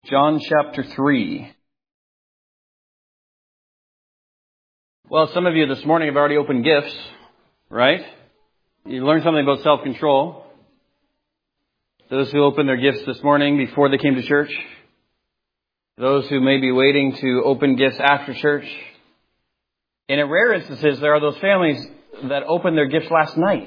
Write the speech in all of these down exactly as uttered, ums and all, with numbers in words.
John chapter three. Well, some of you this morning have already opened gifts, right? You learned something about self-control. Those who opened their gifts this morning before they came to church. Those who may be waiting to open gifts after church. And in rare instances, there are those families that opened their gifts last night.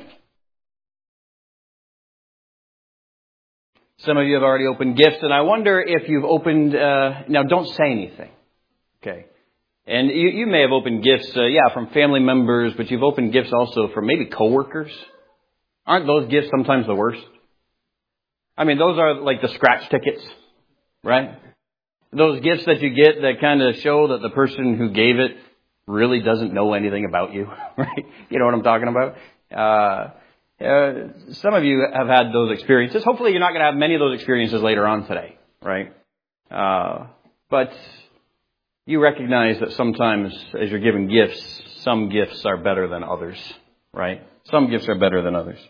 Some of you have already opened gifts, and I wonder if you've opened... Uh, now, don't say anything, okay? And you, you may have opened gifts, uh, yeah, from family members, but you've opened gifts also from maybe coworkers. Aren't those gifts sometimes the worst? I mean, those are like the scratch tickets, right? Those gifts that you get that kind of show that the person who gave it really doesn't know anything about you, right? You know what I'm talking about? Uh... Uh, some of you have had those experiences. Hopefully you're not going to have many of those experiences later on today, right? Uh, but you recognize that sometimes as you're given gifts, some gifts are better than others, right? Some gifts are better than others.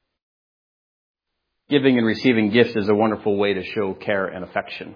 Giving and receiving gifts is a wonderful way to show care and affection.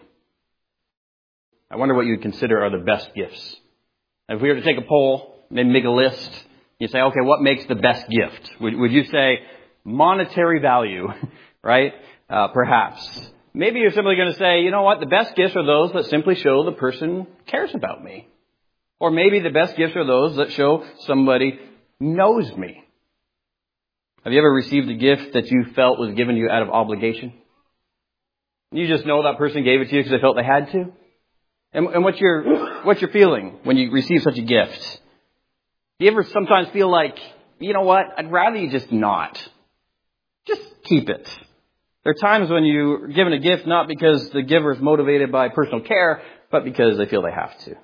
I wonder what you would consider are the best gifts. If we were to take a poll and make a list, you say, okay, what makes the best gift? Would, would you say monetary value, right? Uh, perhaps. Maybe you're simply going to say, you know what, the best gifts are those that simply show the person cares about me. Or maybe the best gifts are those that show somebody knows me. Have you ever received a gift that you felt was given you out of obligation? You just know that person gave it to you because they felt they had to? And, and what's your, what's your feeling when you receive such a gift? Do you ever sometimes feel like, you know what, I'd rather you just not. Just keep it. There are times when you're given a gift not because the giver is motivated by personal care, but because they feel they have to.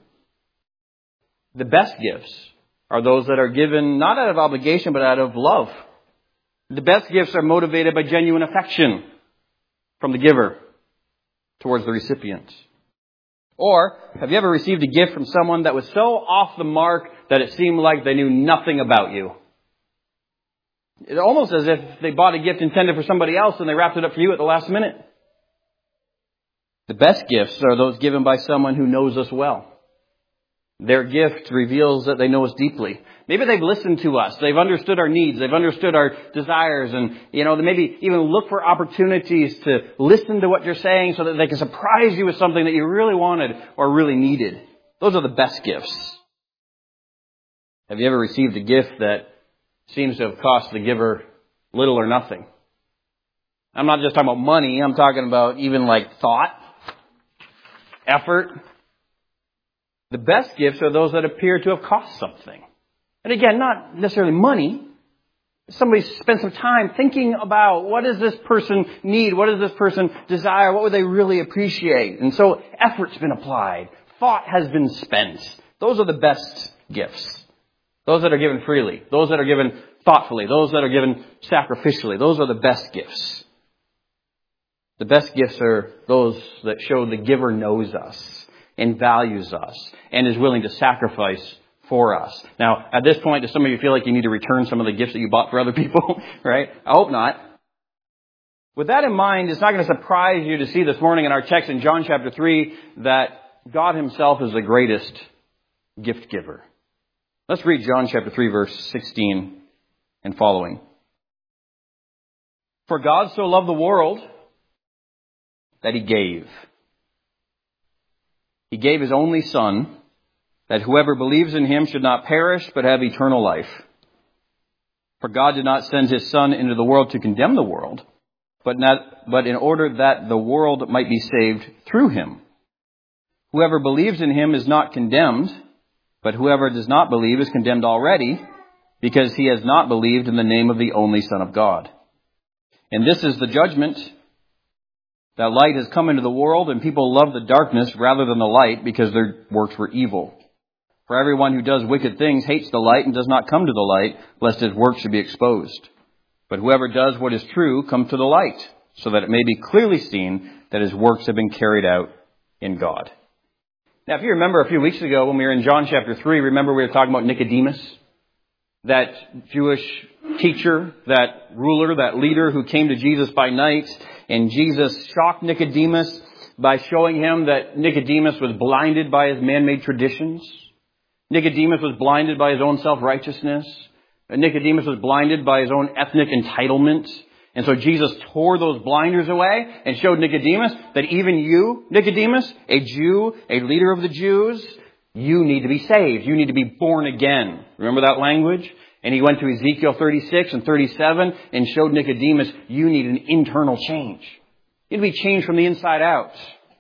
The best gifts are those that are given not out of obligation, but out of love. The best gifts are motivated by genuine affection from the giver towards the recipient. Or, have you ever received a gift from someone that was so off the mark that it seemed like they knew nothing about you? It's almost as if they bought a gift intended for somebody else and they wrapped it up for you at the last minute. The best gifts are those given by someone who knows us well. Their gift reveals that they know us deeply. Maybe they've listened to us. They've understood our needs. They've understood our desires. And, you know, they maybe even look for opportunities to listen to what you're saying so that they can surprise you with something that you really wanted or really needed. Those are the best gifts. Have you ever received a gift that seems to have cost the giver little or nothing? I'm not just talking about money. I'm talking about even like thought, effort. The best gifts are those that appear to have cost something. And again, not necessarily money. Somebody spent some time thinking about what does this person need? What does this person desire? What would they really appreciate? And so effort's been applied. Thought has been spent. Those are the best gifts. Those that are given freely. Those that are given thoughtfully. Those that are given sacrificially. Those are the best gifts. The best gifts are those that show the giver knows us and values us and is willing to sacrifice for us. Now, at this point, do some of you feel like you need to return some of the gifts that you bought for other people? Right? I hope not. With that in mind, it's not going to surprise you to see this morning in our text in John chapter three that God himself is the greatest gift giver. Let's read John chapter three, verse sixteen and following. For God so loved the world that he gave. He gave his only Son, that whoever believes in him should not perish, but have eternal life. For God did not send his Son into the world to condemn the world, but not, but in order that the world might be saved through him. Whoever believes in him is not condemned, but whoever does not believe is condemned already, because he has not believed in the name of the only Son of God. And this is the judgment, that light has come into the world, and people love the darkness rather than the light, because their works were evil. For everyone who does wicked things hates the light and does not come to the light, lest his work should be exposed. But whoever does what is true comes to the light, so that it may be clearly seen that his works have been carried out in God. Now, if you remember a few weeks ago when we were in John chapter three, remember we were talking about Nicodemus, that Jewish teacher, that ruler, that leader who came to Jesus by night, and Jesus shocked Nicodemus by showing him that Nicodemus was blinded by his man-made traditions. Nicodemus was blinded by his own self-righteousness. Nicodemus was blinded by his own ethnic entitlement. And so Jesus tore those blinders away and showed Nicodemus that even you, Nicodemus, a Jew, a leader of the Jews, you need to be saved. You need to be born again. Remember that language? And he went to Ezekiel thirty-six and thirty-seven and showed Nicodemus, you need an internal change. You need to be changed from the inside out.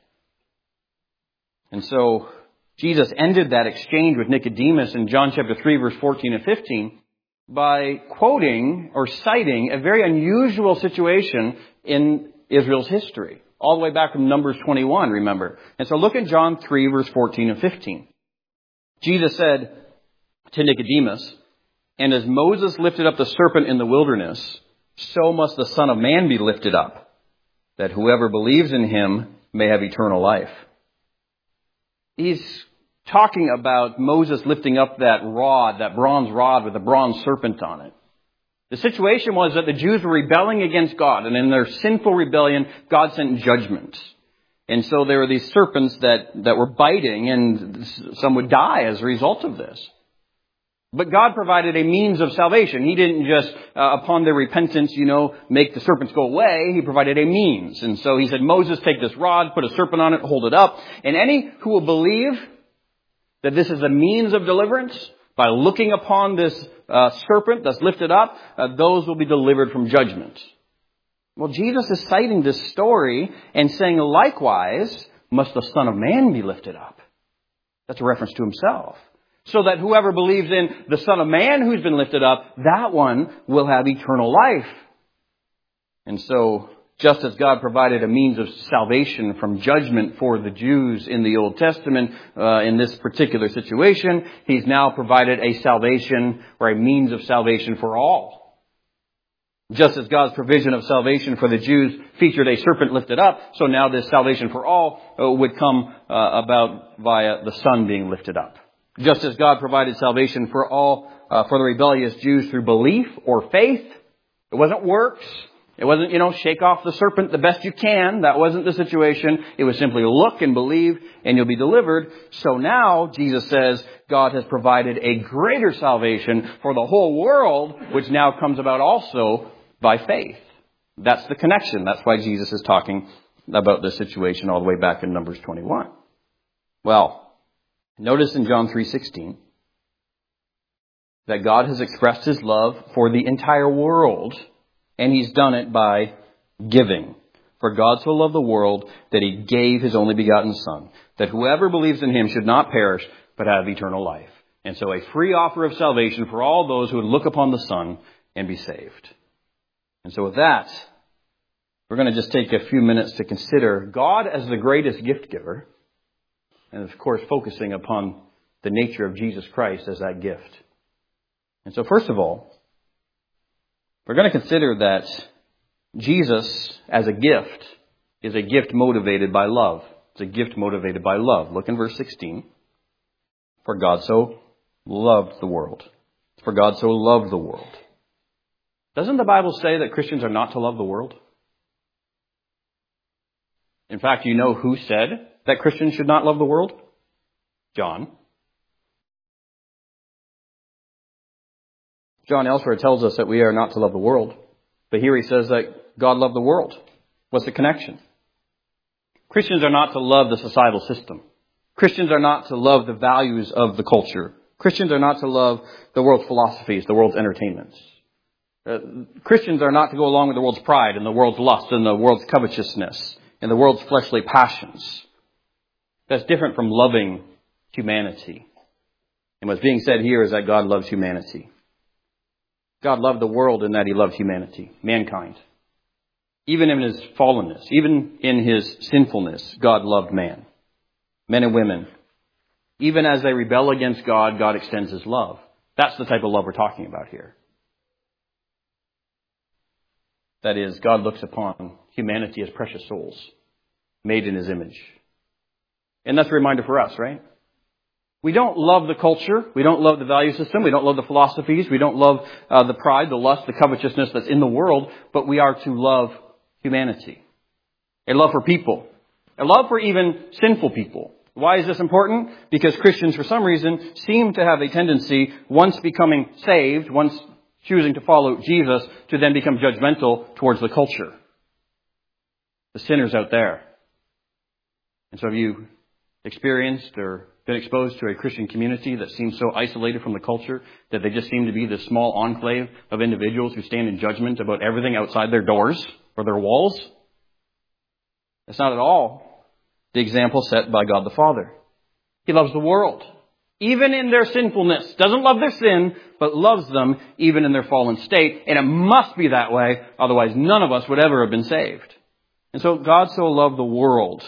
And so Jesus ended that exchange with Nicodemus in John chapter three, verse fourteen and fifteen by quoting or citing a very unusual situation in Israel's history. All the way back from Numbers twenty-one, remember. And so look at John three, verse fourteen and fifteen. Jesus said to Nicodemus, and as Moses lifted up the serpent in the wilderness, so must the Son of Man be lifted up, that whoever believes in him may have eternal life. He's talking about Moses lifting up that rod, that bronze rod with a bronze serpent on it. The situation was that the Jews were rebelling against God, and in their sinful rebellion, God sent judgment. And so there were these serpents that, that were biting, and some would die as a result of this. But God provided a means of salvation. He didn't just, uh, upon their repentance, you know, make the serpents go away. He provided a means. And so he said, Moses, take this rod, put a serpent on it, hold it up. And any who will believe that this is a means of deliverance, by looking upon this uh, serpent that's lifted up, uh, those will be delivered from judgment. Well, Jesus is citing this story and saying, likewise, must the Son of Man be lifted up. That's a reference to himself. So that whoever believes in the Son of Man who's been lifted up, that one will have eternal life. And so, just as God provided a means of salvation from judgment for the Jews in the Old Testament, uh, in this particular situation, He's now provided a salvation or a means of salvation for all. Just as God's provision of salvation for the Jews featured a serpent lifted up, so now this salvation for all uh, would come uh, about via the Son being lifted up. Just as God provided salvation for all, uh, for the rebellious Jews through belief or faith, it wasn't works. It wasn't, you know, shake off the serpent the best you can. That wasn't the situation. It was simply look and believe and you'll be delivered. So now, Jesus says, God has provided a greater salvation for the whole world, which now comes about also by faith. That's the connection. That's why Jesus is talking about this situation all the way back in Numbers twenty-one. Well, notice in John three sixteen that God has expressed His love for the entire world, and He's done it by giving. For God so loved the world that He gave His only begotten Son, that whoever believes in Him should not perish, but have eternal life. And so a free offer of salvation for all those who would look upon the Son and be saved. And so with that, we're going to just take a few minutes to consider God as the greatest gift giver, and of course focusing upon the nature of Jesus Christ as that gift. And so first of all, we're going to consider that Jesus as a gift is a gift motivated by love. It's a gift motivated by love. Look in verse sixteen. For God so loved the world. For God so loved the world. Doesn't the Bible say that Christians are not to love the world? In fact, you know who said that Christians should not love the world? John. John elsewhere tells us that we are not to love the world. But here he says that God loved the world. What's the connection? Christians are not to love the societal system. Christians are not to love the values of the culture. Christians are not to love the world's philosophies, the world's entertainments. Uh, Christians are not to go along with the world's pride and the world's lust and the world's covetousness and the world's fleshly passions. That's different from loving humanity. And what's being said here is that God loves humanity. God loved the world in that He loved humanity, mankind. Even in His fallenness, even in His sinfulness, God loved man, men and women. Even as they rebel against God, God extends His love. That's the type of love we're talking about here. That is, God looks upon humanity as precious souls, made in His image. And that's a reminder for us, right? We don't love the culture. We don't love the value system. We don't love the philosophies. We don't love uh, the pride, the lust, the covetousness that's in the world. But we are to love humanity. A love for people. A love for even sinful people. Why is this important? Because Christians, for some reason, seem to have a tendency, once becoming saved, once choosing to follow Jesus, to then become judgmental towards the culture. The sinners out there. And so have you experienced or been exposed to a Christian community that seems so isolated from the culture that they just seem to be this small enclave of individuals who stand in judgment about everything outside their doors or their walls? That's not at all the example set by God the Father. He loves the world, even in their sinfulness. Doesn't love their sin, but loves them even in their fallen state. And it must be that way, otherwise none of us would ever have been saved. And so God so loved the world.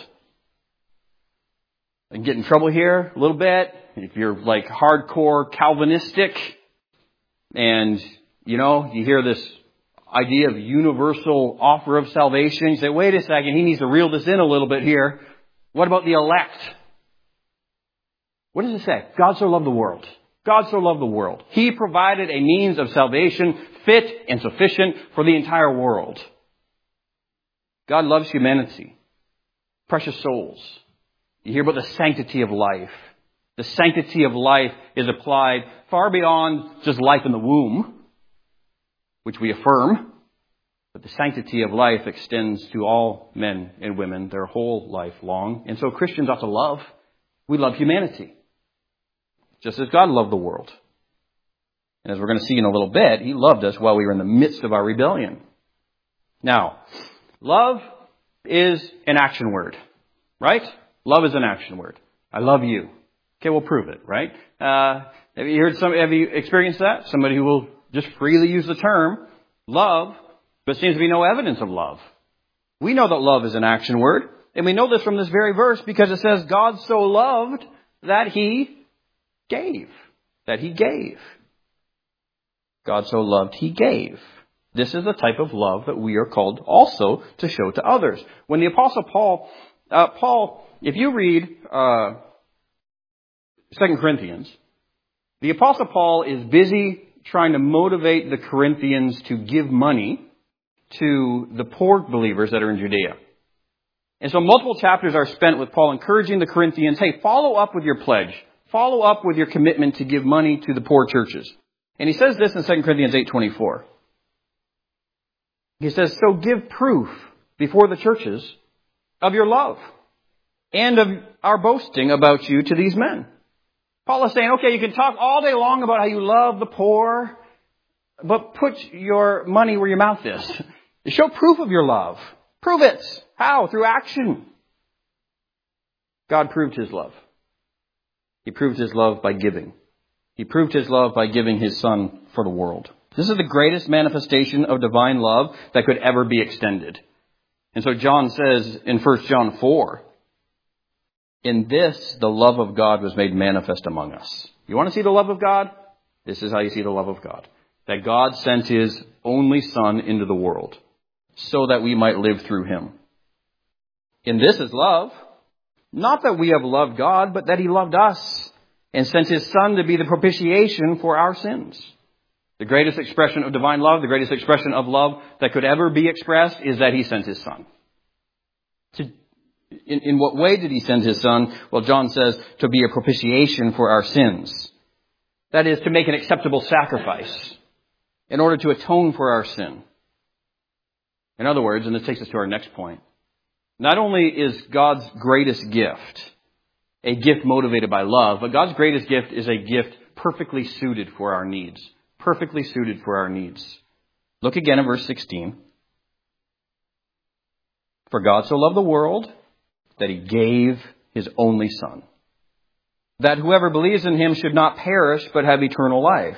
I can get in trouble here a little bit. If you're like hardcore Calvinistic and, you know, you hear this idea of universal offer of salvation, you say, wait a second, he needs to reel this in a little bit here. What about the elect? What does it say? God so loved the world. God so loved the world. He provided a means of salvation fit and sufficient for the entire world. God loves humanity. Precious souls. You hear about the sanctity of life. The sanctity of life is applied far beyond just life in the womb, which we affirm. But the sanctity of life extends to all men and women their whole life long. And so Christians ought to love. We love humanity. Just as God loved the world. And as we're going to see in a little bit, He loved us while we were in the midst of our rebellion. Now, love is an action word. Right? Love is an action word. I love you. Okay, we'll prove it, right? Uh, have you heard some, have you experienced that? Somebody who will just freely use the term love, but seems to be no evidence of love. We know that love is an action word, and we know this from this very verse because it says God so loved that He gave. That He gave. God so loved He gave. This is the type of love that we are called also to show to others. When the Apostle Paul, uh, Paul, if you read uh, Second Corinthians, the Apostle Paul is busy trying to motivate the Corinthians to give money to the poor believers that are in Judea. And so multiple chapters are spent with Paul encouraging the Corinthians, hey, follow up with your pledge. Follow up with your commitment to give money to the poor churches. And he says this in Second Corinthians eight twenty-four. He says, so give proof before the churches of your love and of our boasting about you to these men. Paul is saying, okay, you can talk all day long about how you love the poor, but put your money where your mouth is. Show proof of your love. Prove it. How? Through action. God proved His love. He proved His love by giving. He proved His love by giving His Son for the world. This is the greatest manifestation of divine love that could ever be extended. And so John says in First John four, in this, the love of God was made manifest among us. You want to see the love of God? This is how you see the love of God. That God sent His only Son into the world so that we might live through Him. In this is love. Not that we have loved God, but that He loved us and sent His Son to be the propitiation for our sins. The greatest expression of divine love, the greatest expression of love that could ever be expressed is that He sent His Son. To, in, in what way did He send His Son? Well, John says to be a propitiation for our sins. That is, to make an acceptable sacrifice in order to atone for our sin. In other words, and this takes us to our next point, not only is God's greatest gift a gift motivated by love, but God's greatest gift is a gift perfectly suited for our needs. Perfectly suited for our needs. Look again at verse sixteen. For God so loved the world that He gave His only Son, that whoever believes in Him should not perish but have eternal life.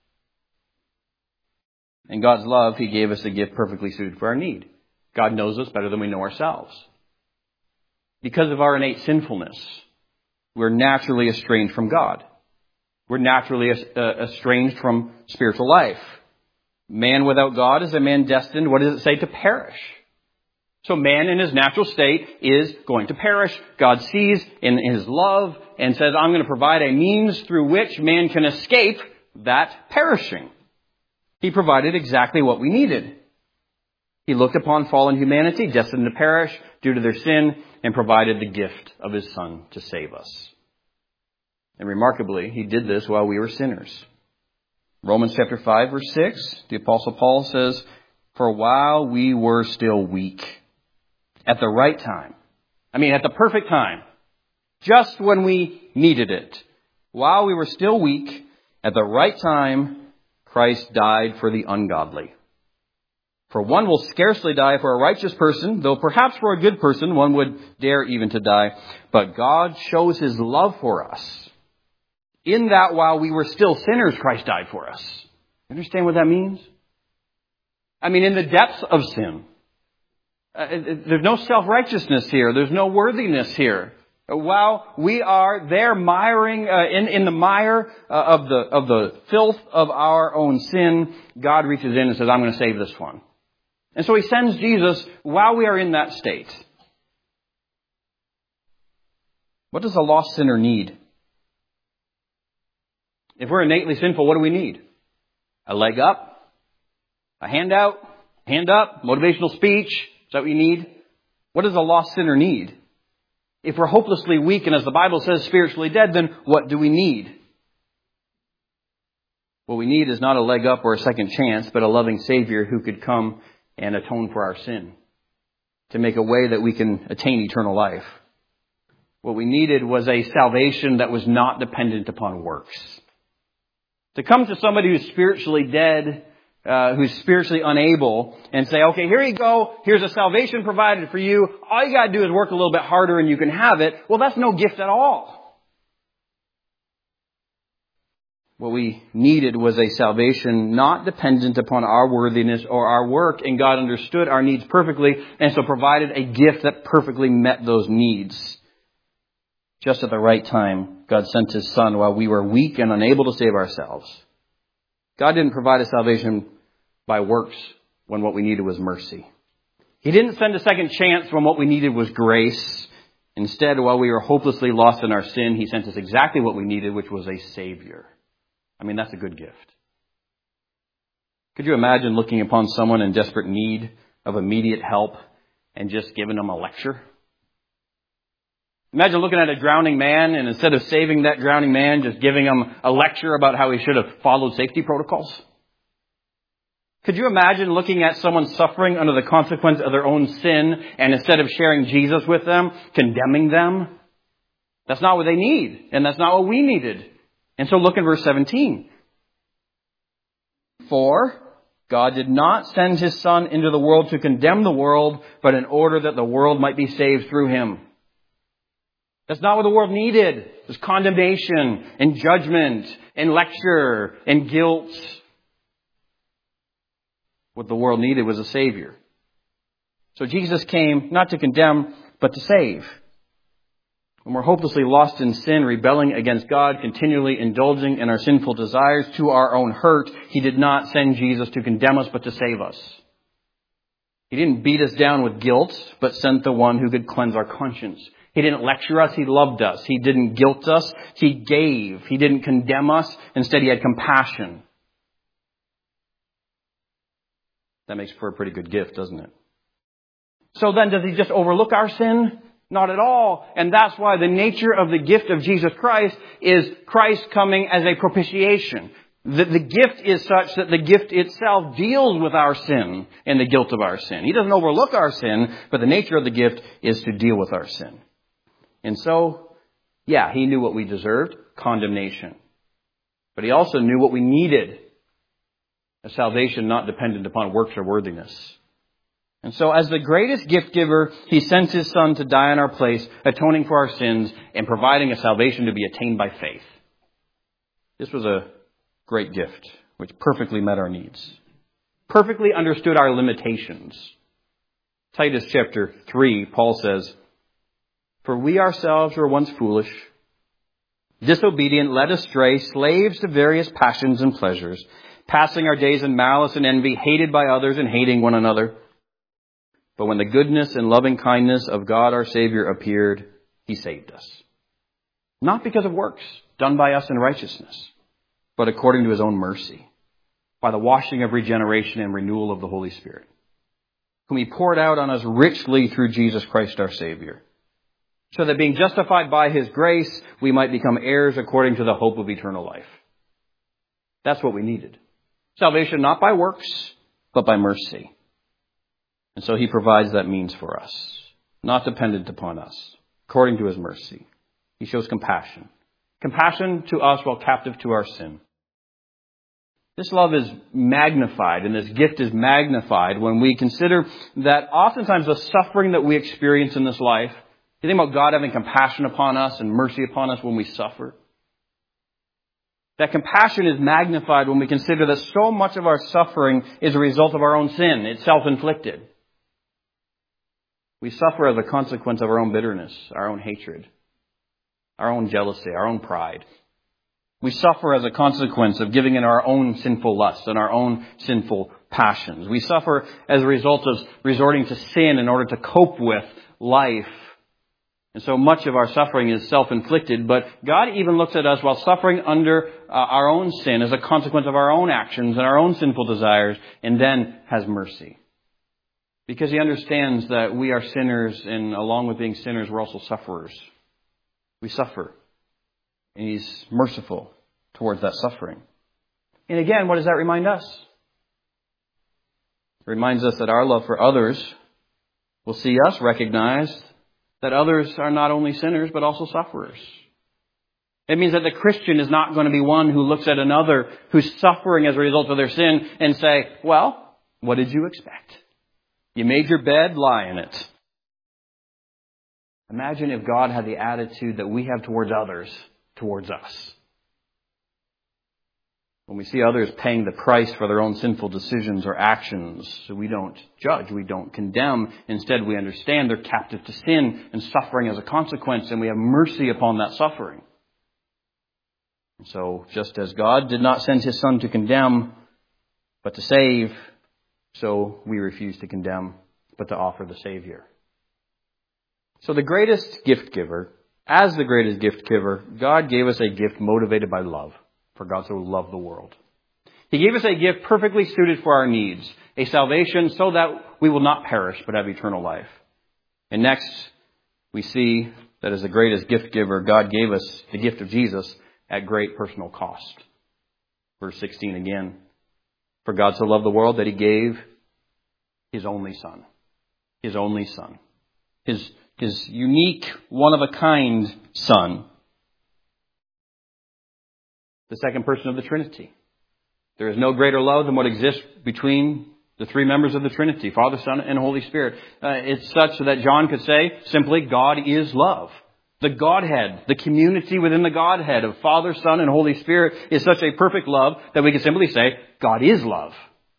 In God's love, He gave us a gift perfectly suited for our need. God knows us better than we know ourselves. Because of our innate sinfulness, we're naturally estranged from God. We're naturally estranged from spiritual life. Man without God is a man destined, what does it say, to perish. So man in his natural state is going to perish. God sees in His love and says, I'm going to provide a means through which man can escape that perishing. He provided exactly what we needed. He looked upon fallen humanity, destined to perish due to their sin, and provided the gift of His Son to save us. And remarkably, He did this while we were sinners. Romans chapter five, verse six, the Apostle Paul says, "For while we were still weak, at the right time," I mean at the perfect time, just when we needed it, while we were still weak, at the right time, Christ died for the ungodly. For one will scarcely die for a righteous person, though perhaps for a good person one would dare even to die. But God shows His love for us, in that while we were still sinners, Christ died for us. You understand what that means? I mean, in the depths of sin, uh, there's no self-righteousness here. There's no worthiness here. While we are there miring uh, in in the mire uh, of the of the filth of our own sin, God reaches in and says, "I'm going to save this one." And so He sends Jesus while we are in that state. What does a lost sinner need? If we're innately sinful, what do we need? A leg up? A handout? Hand up? Motivational speech? Is that what you need? What does a lost sinner need? If we're hopelessly weak and, as the Bible says, spiritually dead, then what do we need? What we need is not a leg up or a second chance, but a loving Savior who could come and atone for our sin, to make a way that we can attain eternal life. What we needed was a salvation that was not dependent upon works. To come to somebody who's spiritually dead, uh, who's spiritually unable, and say, "Okay, here you go. Here's a salvation provided for you. All you got to do is work a little bit harder and you can have it." Well, that's no gift at all. What we needed was a salvation not dependent upon our worthiness or our work, and God understood our needs perfectly, and so provided a gift that perfectly met those needs. Just at the right time, God sent His Son while we were weak and unable to save ourselves. God didn't provide a salvation by works when what we needed was mercy. He didn't send a second chance when what we needed was grace. Instead, while we were hopelessly lost in our sin, He sent us exactly what we needed, which was a Savior. I mean, that's a good gift. Could you imagine looking upon someone in desperate need of immediate help and just giving them a lecture? Imagine looking at a drowning man and instead of saving that drowning man, just giving him a lecture about how he should have followed safety protocols. Could you imagine looking at someone suffering under the consequence of their own sin and instead of sharing Jesus with them, condemning them? That's not what they need, and that's not what we needed. And so look in verse seventeen. For God did not send His Son into the world to condemn the world, but in order that the world might be saved through Him. That's not what the world needed. There's condemnation and judgment and lecture and guilt. What the world needed was a Savior. So Jesus came not to condemn, but to save. When we're hopelessly lost in sin, rebelling against God, continually indulging in our sinful desires to our own hurt, He did not send Jesus to condemn us, but to save us. He didn't beat us down with guilt, but sent the one who could cleanse our conscience. He didn't lecture us. He loved us. He didn't guilt us. He gave. He didn't condemn us. Instead, He had compassion. That makes for a pretty good gift, doesn't it? So then, does He just overlook our sin? Not at all. And that's why the nature of the gift of Jesus Christ is Christ coming as a propitiation. The, the gift is such that the gift itself deals with our sin and the guilt of our sin. He doesn't overlook our sin, but the nature of the gift is to deal with our sin. And so, yeah, He knew what we deserved, condemnation. But He also knew what we needed, a salvation not dependent upon works or worthiness. And so as the greatest gift giver, He sent His Son to die in our place, atoning for our sins and providing a salvation to be attained by faith. This was a great gift, which perfectly met our needs, perfectly understood our limitations. Titus chapter three, Paul says, "For we ourselves were once foolish, disobedient, led astray, slaves to various passions and pleasures, passing our days in malice and envy, hated by others and hating one another. But when the goodness and loving kindness of God our Savior appeared, He saved us. Not because of works done by us in righteousness, but according to His own mercy, by the washing of regeneration and renewal of the Holy Spirit, whom He poured out on us richly through Jesus Christ our Savior, so that being justified by His grace, we might become heirs according to the hope of eternal life. That's what we needed. Salvation not by works, but by mercy. And so He provides that means for us, not dependent upon us, according to His mercy. He shows compassion. Compassion to us while captive to our sin. This love is magnified, and this gift is magnified when we consider that oftentimes the suffering that we experience in this life, you think about God having compassion upon us and mercy upon us when we suffer. That compassion is magnified when we consider that so much of our suffering is a result of our own sin. It's self-inflicted. We suffer as a consequence of our own bitterness, our own hatred, our own jealousy, our own pride. We suffer as a consequence of giving in our own sinful lusts and our own sinful passions. We suffer as a result of resorting to sin in order to cope with life. And so much of our suffering is self-inflicted, but God even looks at us while suffering under uh, our own sin as a consequence of our own actions and our own sinful desires, and then has mercy. Because He understands that we are sinners, and along with being sinners, we're also sufferers. We suffer. And He's merciful towards that suffering. And again, what does that remind us? It reminds us that our love for others will see us recognize that others are not only sinners, but also sufferers. It means that the Christian is not going to be one who looks at another who's suffering as a result of their sin and say, well, what did you expect? You made your bed, lie in it. Imagine if God had the attitude that we have towards others, towards us. When we see others paying the price for their own sinful decisions or actions, we don't judge, we don't condemn. Instead, we understand they're captive to sin and suffering as a consequence, and we have mercy upon that suffering. And so, just as God did not send His Son to condemn, but to save, so we refuse to condemn, but to offer the Savior. So the greatest gift giver, as the greatest gift giver, God gave us a gift motivated by love. For God so loved the world. He gave us a gift perfectly suited for our needs, a salvation so that we will not perish but have eternal life. And next, we see that as the greatest gift giver, God gave us the gift of Jesus at great personal cost. Verse sixteen again. For God so loved the world that He gave His only Son. His only Son. His, his unique, one-of-a-kind Son. The second person of the Trinity. There is no greater love than what exists between the three members of the Trinity, Father, Son, and Holy Spirit. Uh, it's such that John could say simply, God is love. The Godhead, the community within the Godhead of Father, Son, and Holy Spirit is such a perfect love that we can simply say, God is love.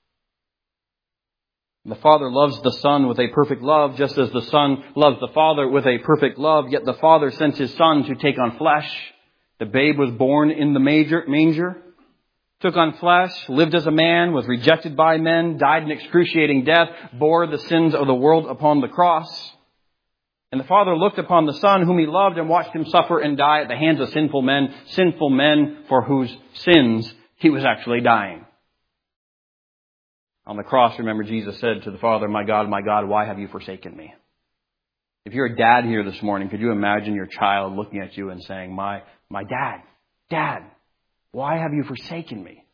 The Father loves the Son with a perfect love, just as the Son loves the Father with a perfect love. Yet the Father sent His Son to take on flesh. The babe was born in the manger, took on flesh, lived as a man, was rejected by men, died an excruciating death, bore the sins of the world upon the cross. And the Father looked upon the Son whom He loved and watched Him suffer and die at the hands of sinful men, sinful men for whose sins He was actually dying. On the cross, remember, Jesus said to the Father, my God, my God, why have you forsaken me? If you're a dad here this morning, could you imagine your child looking at you and saying, my, my dad, Dad, why have you forsaken me?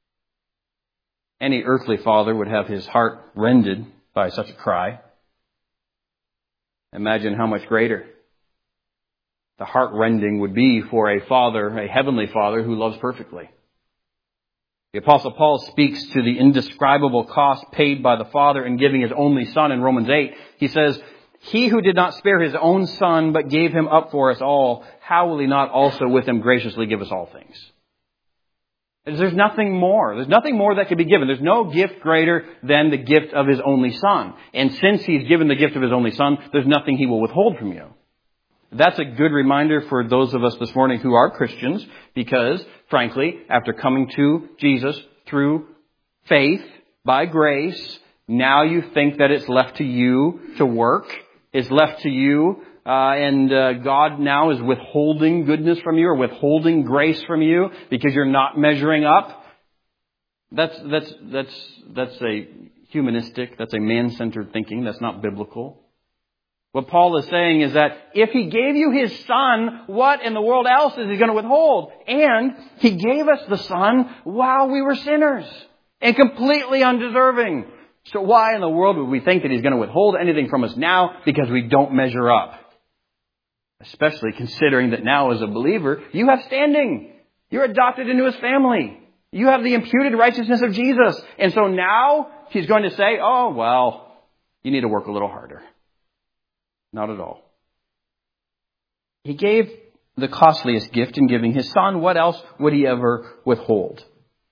Any earthly father would have his heart rended by such a cry. Imagine how much greater the heart rending would be for a father, a heavenly Father who loves perfectly. The Apostle Paul speaks to the indescribable cost paid by the Father in giving His only Son in Romans eight. He says, He who did not spare His own Son, but gave Him up for us all, how will He not also with Him graciously give us all things? There's nothing more. There's nothing more that could be given. There's no gift greater than the gift of His only Son. And since He's given the gift of His only Son, there's nothing He will withhold from you. That's a good reminder for those of us this morning who are Christians, because, frankly, after coming to Jesus through faith, by grace, now you think that it's left to you to work. It's left to you, uh, and uh, God now is withholding goodness from you or withholding grace from you because you're not measuring up. That's that's that's that's a humanistic, that's a man-centered thinking. That's not biblical. What Paul is saying is that if he gave you his Son, what in the world else is he going to withhold? And he gave us the Son while we were sinners and completely undeserving. So why in the world would we think that he's going to withhold anything from us now because we don't measure up? Especially considering that now as a believer, you have standing. You're adopted into his family. You have the imputed righteousness of Jesus. And so now he's going to say, oh, well, you need to work a little harder. Not at all. He gave the costliest gift in giving his Son. What else would he ever withhold?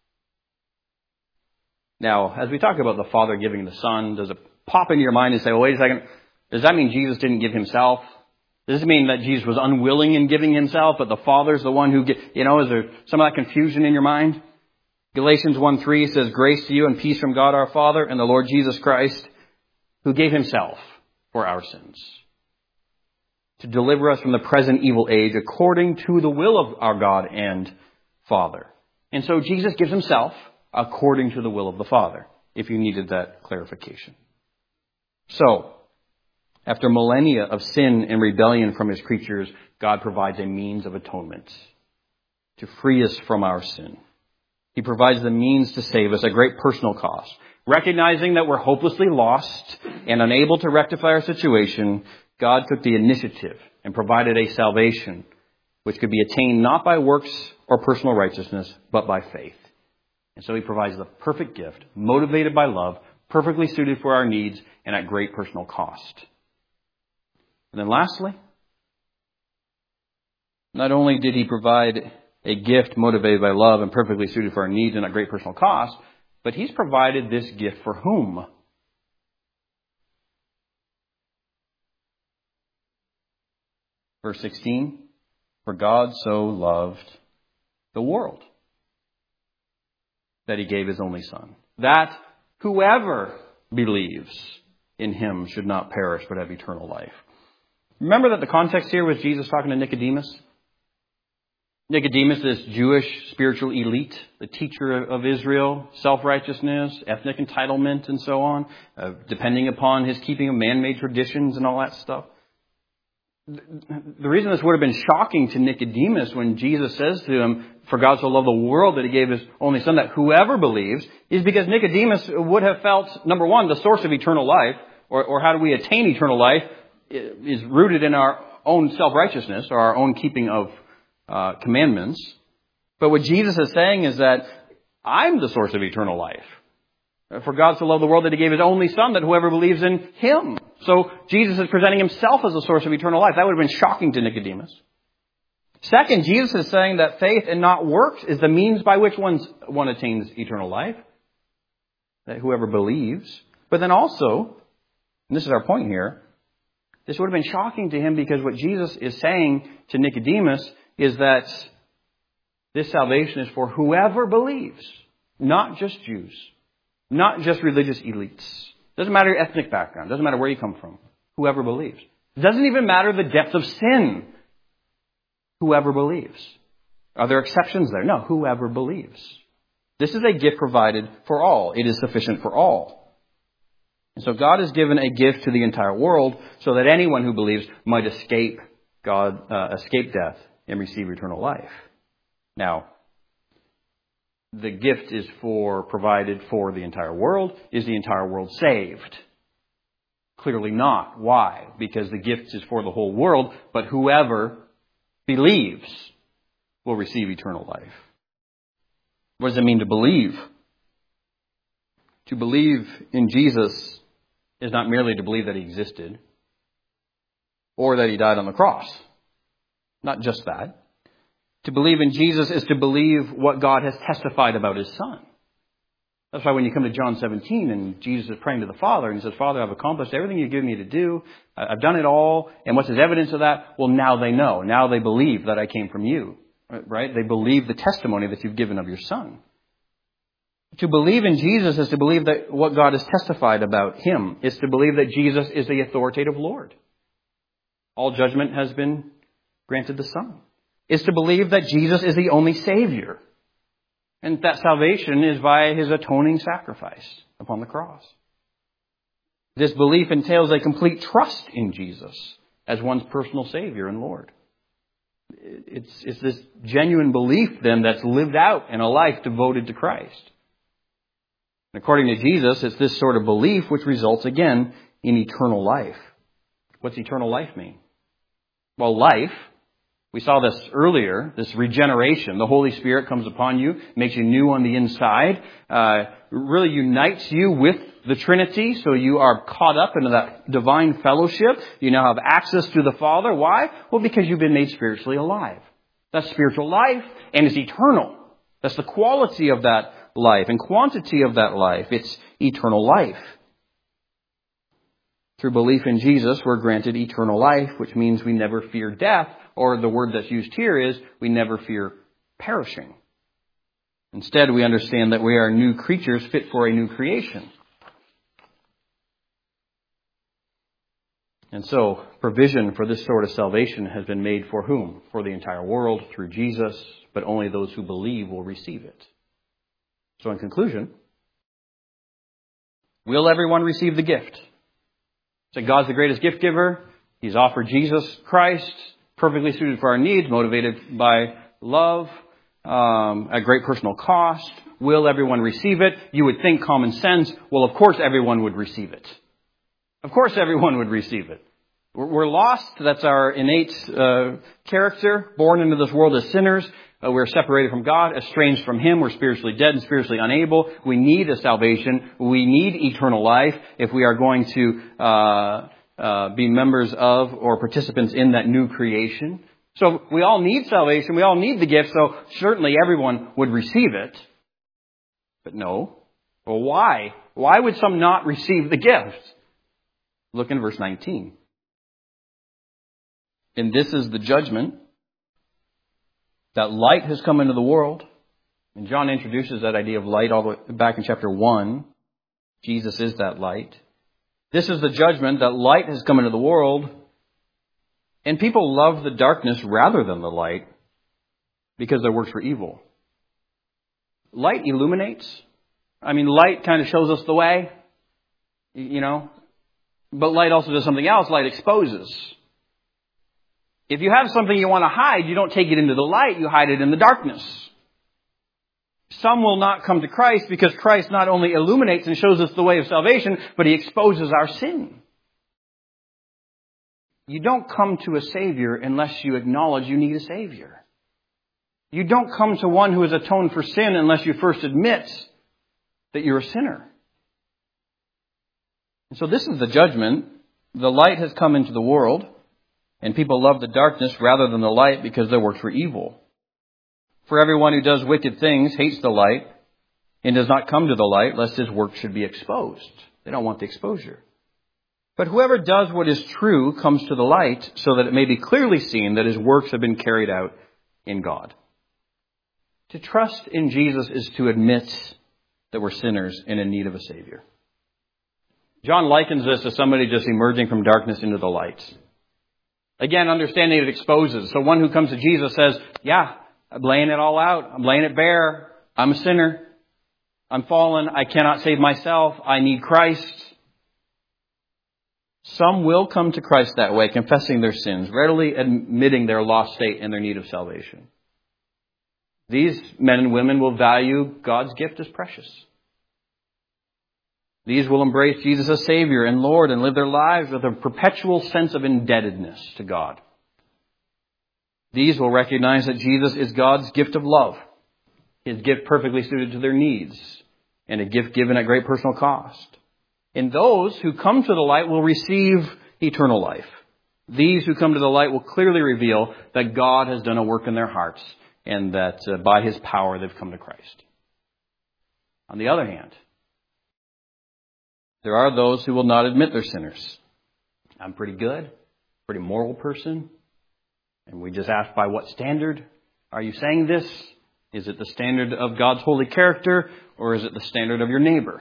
Now, as we talk about the Father giving the Son, does it pop into your mind and say, well, wait a second, does that mean Jesus didn't give himself? Does it mean that Jesus was unwilling in giving himself, but the Father's the one who, get, you know, is there some of that confusion in your mind? Galatians one three says, grace to you and peace from God our Father and the Lord Jesus Christ, who gave himself for our sins, to deliver us from the present evil age according to the will of our God and Father. And so Jesus gives himself according to the will of the Father, if you needed that clarification. So, after millennia of sin and rebellion from his creatures, God provides a means of atonement to free us from our sin. He provides the means to save us at great personal cost. Recognizing that we're hopelessly lost and unable to rectify our situation, God took the initiative and provided a salvation which could be attained not by works or personal righteousness, but by faith. And so he provides the perfect gift, motivated by love, perfectly suited for our needs, and at great personal cost. And then lastly, not only did he provide a gift motivated by love and perfectly suited for our needs and at great personal cost, but he's provided this gift for whom? Verse sixteen, for God so loved the world that he gave his only Son, that whoever believes in him should not perish but have eternal life. Remember that the context here was Jesus talking to Nicodemus. Nicodemus, this Jewish spiritual elite, the teacher of Israel, self-righteousness, ethnic entitlement, and so on, uh, depending upon his keeping of man-made traditions and all that stuff. The reason this would have been shocking to Nicodemus when Jesus says to him, for God so loved the world that he gave his only Son, that whoever believes, is because Nicodemus would have felt, number one, the source of eternal life, or, or how do we attain eternal life, is rooted in our own self-righteousness or our own keeping of uh, commandments. But what Jesus is saying is that I'm the source of eternal life. For God so loved the world that he gave his only Son, that whoever believes in him. So Jesus is presenting himself as the source of eternal life. That would have been shocking to Nicodemus. Second, Jesus is saying that faith and not works is the means by which one's, one attains eternal life. That whoever believes. But then also, and this is our point here, this would have been shocking to him because what Jesus is saying to Nicodemus is that this salvation is for whoever believes, not just Jews, not just religious elites. Doesn't matter your ethnic background, doesn't matter where you come from, whoever believes. It doesn't even matter the depth of sin, whoever believes. Are there exceptions there? No, whoever believes. This is a gift provided for all. It is sufficient for all. And so God has given a gift to the entire world so that anyone who believes might escape God, uh, escape death and receive eternal life. Now, the gift is for provided for the entire world. Is the entire world saved? Clearly not. Why? Because the gift is for the whole world, but whoever believes will receive eternal life. What does it mean to believe? To believe in Jesus is not merely to believe that he existed or that he died on the cross. Not just that. To believe in Jesus is to believe what God has testified about his Son. That's why when you come to John seventeen and Jesus is praying to the Father and he says, Father, I've accomplished everything you've given me to do. I've done it all. And what's his evidence of that? Well, now they know. Now they believe that I came from you. Right? They believe the testimony that you've given of your Son. To believe in Jesus is to believe that what God has testified about him is to believe that Jesus is the authoritative Lord. All judgment has been granted the Son. Is to believe that Jesus is the only Savior. And that salvation is via his atoning sacrifice upon the cross. This belief entails a complete trust in Jesus as one's personal Savior and Lord. It's, it's this genuine belief then that's lived out in a life devoted to Christ. And according to Jesus, it's this sort of belief which results again in eternal life. What's eternal life mean? Well, life, we saw this earlier, this regeneration. The Holy Spirit comes upon you, makes you new on the inside, uh, really unites you with the Trinity, so you are caught up into that divine fellowship. You now have access to the Father. Why? Well, because you've been made spiritually alive. That's spiritual life, and it's eternal. That's the quality of that life and quantity of that life. It's eternal life. Through belief in Jesus, we're granted eternal life, which means we never fear death, or the word that's used here is we never fear perishing. Instead, we understand that we are new creatures fit for a new creation. And so, provision for this sort of salvation has been made for whom? For the entire world, through Jesus, but only those who believe will receive it. So in conclusion, will everyone receive the gift? So God's the greatest gift giver. He's offered Jesus Christ, perfectly suited for our needs, motivated by love, um, at great personal cost. Will everyone receive it? You would think common sense. Well, of course everyone would receive it. Of course everyone would receive it. We're lost. That's our innate uh, character, born into this world as sinners. Uh, we're separated from God, estranged from Him. We're spiritually dead and spiritually unable. We need a salvation. We need eternal life if we are going to uh, uh, be members of or participants in that new creation. So we all need salvation. We all need the gift. So certainly everyone would receive it. But no. Well, why? Why would some not receive the gift? Look in verse nineteen. And this is the judgment, that light has come into the world. And John introduces that idea of light all the way back in chapter one. Jesus is that light. This is the judgment, that light has come into the world. And people love the darkness rather than the light because their works were evil. Light illuminates. I mean, light kind of shows us the way, you know. But light also does something else. Light exposes. If you have something you want to hide, you don't take it into the light, you hide it in the darkness. Some will not come to Christ because Christ not only illuminates and shows us the way of salvation, but He exposes our sin. You don't come to a Savior unless you acknowledge you need a Savior. You don't come to one who has atoned for sin unless you first admit that you're a sinner. And so this is the judgment. The light has come into the world, and people love the darkness rather than the light because their works were evil. For everyone who does wicked things hates the light and does not come to the light lest his work should be exposed. They don't want the exposure. But whoever does what is true comes to the light so that it may be clearly seen that his works have been carried out in God. To trust in Jesus is to admit that we're sinners and in need of a Savior. John likens this to somebody just emerging from darkness into the light. Again, understanding it exposes. So one who comes to Jesus says, yeah, I'm laying it all out. I'm laying it bare. I'm a sinner. I'm fallen. I cannot save myself. I need Christ. Some will come to Christ that way, confessing their sins, readily admitting their lost state and their need of salvation. These men and women will value God's gift as precious. These will embrace Jesus as Savior and Lord and live their lives with a perpetual sense of indebtedness to God. These will recognize that Jesus is God's gift of love, His gift perfectly suited to their needs, and a gift given at great personal cost. And those who come to the light will receive eternal life. These who come to the light will clearly reveal that God has done a work in their hearts and that uh, by His power they've come to Christ. On the other hand, there are those who will not admit they're sinners. I'm pretty good, pretty moral person. And we just ask, by what standard are you saying this? Is it the standard of God's holy character, or is it the standard of your neighbor?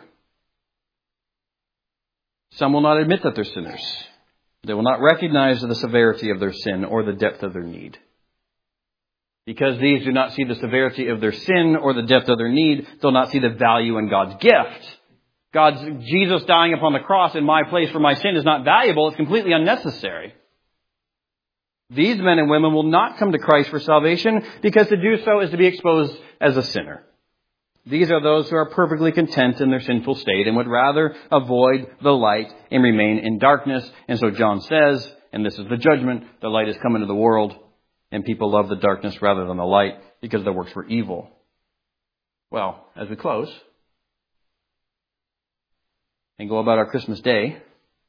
Some will not admit that they're sinners. They will not recognize the severity of their sin or the depth of their need. Because these do not see the severity of their sin or the depth of their need, they'll not see the value in God's gift. God's Jesus dying upon the cross in my place for my sin is not valuable. It's completely unnecessary. These men and women will not come to Christ for salvation because to do so is to be exposed as a sinner. These are those who are perfectly content in their sinful state and would rather avoid the light and remain in darkness. And so John says, and this is the judgment, the light has come into the world, and people love the darkness rather than the light because their works were evil. Well, as we close and go about our Christmas day,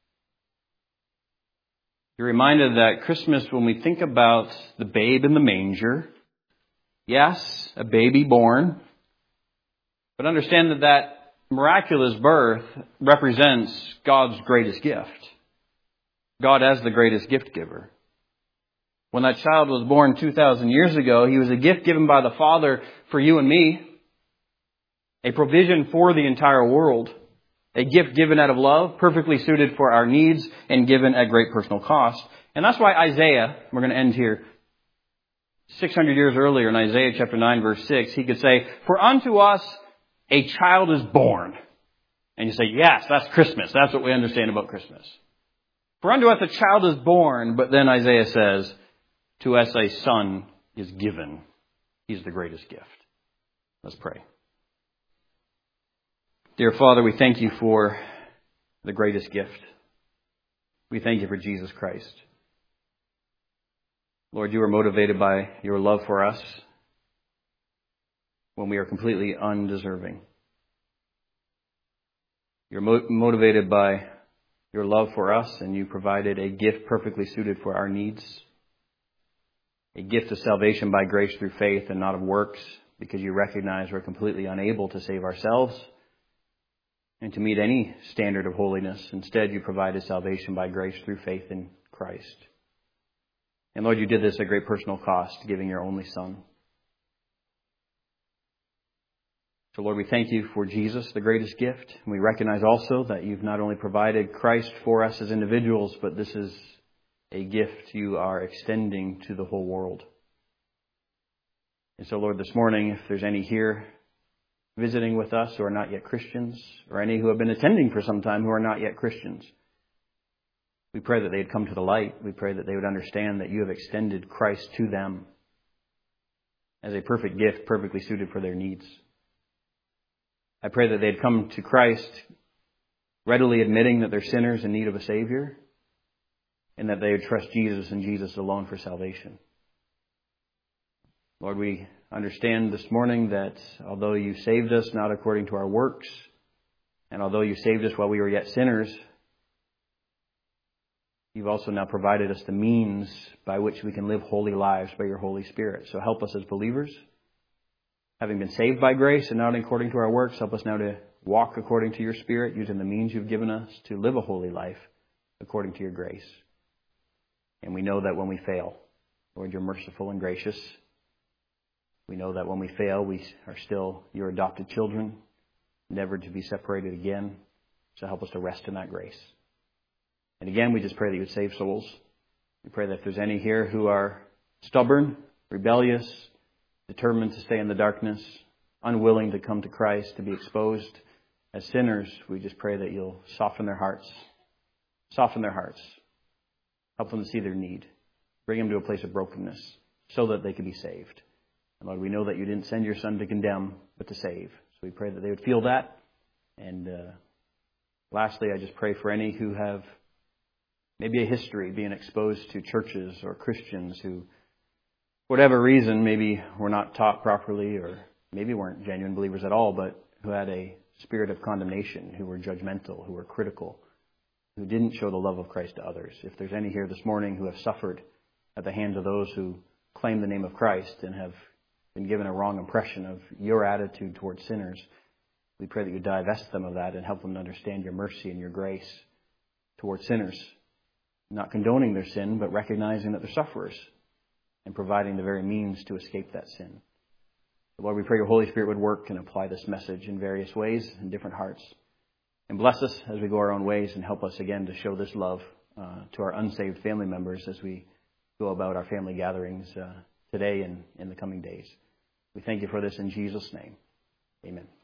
you're reminded that Christmas, when we think about the babe in the manger, yes, a baby born, but understand that that miraculous birth represents God's greatest gift. God as the greatest gift giver. When that child was born two thousand years ago, he was a gift given by the Father for you and me. A provision for the entire world. A gift given out of love, perfectly suited for our needs and given at great personal cost. And that's why Isaiah, we're going to end here, six hundred years earlier in Isaiah chapter nine verse six, he could say, "For unto us a child is born." And you say, yes, that's Christmas. That's what we understand about Christmas. For unto us a child is born, but then Isaiah says, to us a son is given. He's the greatest gift. Let's pray. Dear Father, we thank you for the greatest gift. We thank you for Jesus Christ. Lord, you are motivated by your love for us when we are completely undeserving. You're mo- motivated by your love for us, and you provided a gift perfectly suited for our needs. A gift of salvation by grace through faith and not of works, because you recognize we're completely unable to save ourselves and to meet any standard of holiness. Instead, you provided salvation by grace through faith in Christ. And Lord, you did this at great personal cost, giving your only Son. So Lord, we thank you for Jesus, the greatest gift. And we recognize also that you've not only provided Christ for us as individuals, but this is a gift you are extending to the whole world. And so Lord, this morning, if there's any here visiting with us who are not yet Christians, or any who have been attending for some time who are not yet Christians, we pray that they'd come to the light. We pray that they would understand that you have extended Christ to them as a perfect gift, perfectly suited for their needs. I pray that they'd come to Christ readily admitting that they're sinners in need of a Savior, and that they would trust Jesus and Jesus alone for salvation. Lord, we understand this morning that although you saved us not according to our works, and although you saved us while we were yet sinners, you've also now provided us the means by which we can live holy lives by your Holy Spirit. So help us as believers, having been saved by grace and not according to our works, help us now to walk according to your Spirit, using the means you've given us to live a holy life according to your grace. And we know that when we fail, Lord, you're merciful and gracious. We know that when we fail, we are still your adopted children, never to be separated again. So help us to rest in that grace. And again, we just pray that you would save souls. We pray that if there's any here who are stubborn, rebellious, determined to stay in the darkness, unwilling to come to Christ, to be exposed as sinners, we just pray that you'll soften their hearts. Soften their hearts. Help them to see their need. Bring them to a place of brokenness so that they can be saved. And Lord, we know that you didn't send your Son to condemn, but to save. So we pray that they would feel that. And uh, lastly, I just pray for any who have maybe a history being exposed to churches or Christians who, for whatever reason, maybe were not taught properly or maybe weren't genuine believers at all, but who had a spirit of condemnation, who were judgmental, who were critical, who didn't show the love of Christ to others. If there's any here this morning who have suffered at the hands of those who claim the name of Christ and have been given a wrong impression of your attitude towards sinners, we pray that you divest them of that and help them to understand your mercy and your grace towards sinners, not condoning their sin, but recognizing that they're sufferers and providing the very means to escape that sin. Lord, we pray your Holy Spirit would work and apply this message in various ways in different hearts. And bless us as we go our own ways and help us again to show this love uh, to our unsaved family members as we go about our family gatherings uh, today and in the coming days. We thank you for this in Jesus' name. Amen.